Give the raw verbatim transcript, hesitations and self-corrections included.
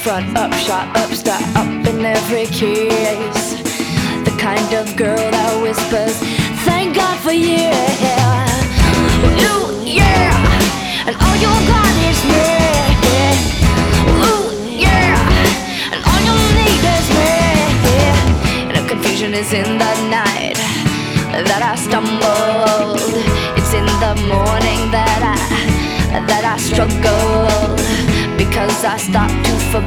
front, up, shot, up, start, up in every case. The kind of girl that whispers, thank God for you. Ooh, yeah, and all you got is me. Ooh, yeah, and all you need is me. And the confusion is in the night that I stumbled. It's in the morning that I that I struggle, because I stopped to forget